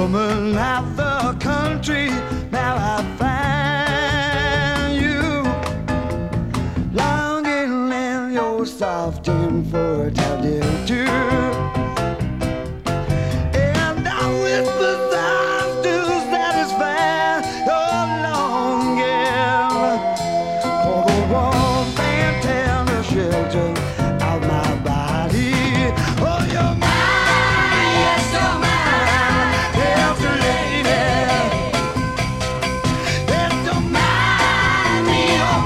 woman of the country. Now I find you longing in your soft and fertile too. And I whisper songs to satisfy your longing for the warmth and tender shelter of my body. Oh, you're mine, yes, you're mine, yes, lady. Yes, you're mine, yes,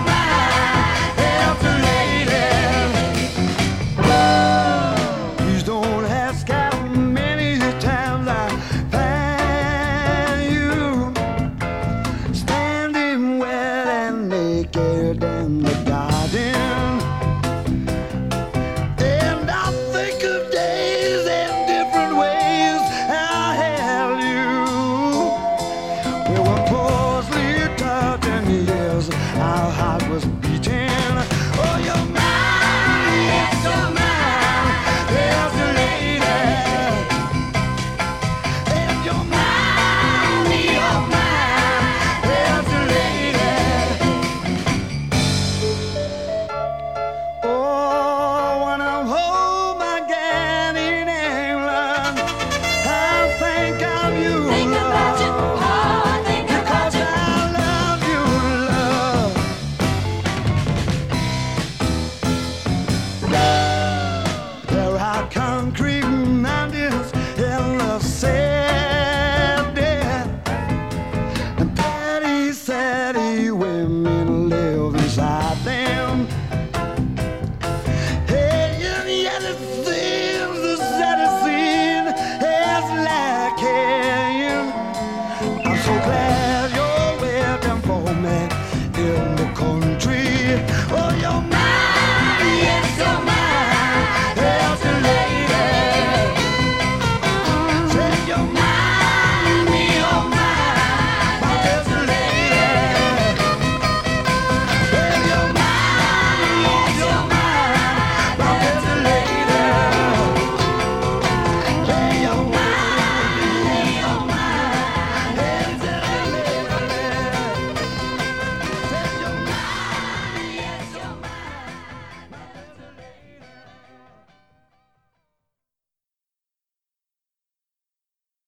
lady. Please don't ask how many times I find you standing wet and naked in the garden. And I think of days and different ways I held you. We were closely touching, yes, our heart was beating. Oh, you're mine, yes, you're mine, yes, lady. And you're mine, yes, lady. Oh, when I'm home again in England, I'll think of you, Think about you, love, oh, think about because you. I love you, love. There are concrete mountains in the city, and petty, saddy women live inside them. Hey, and yet it seems the saddest scene is lacking. I'm so glad you're waiting for me in the corner.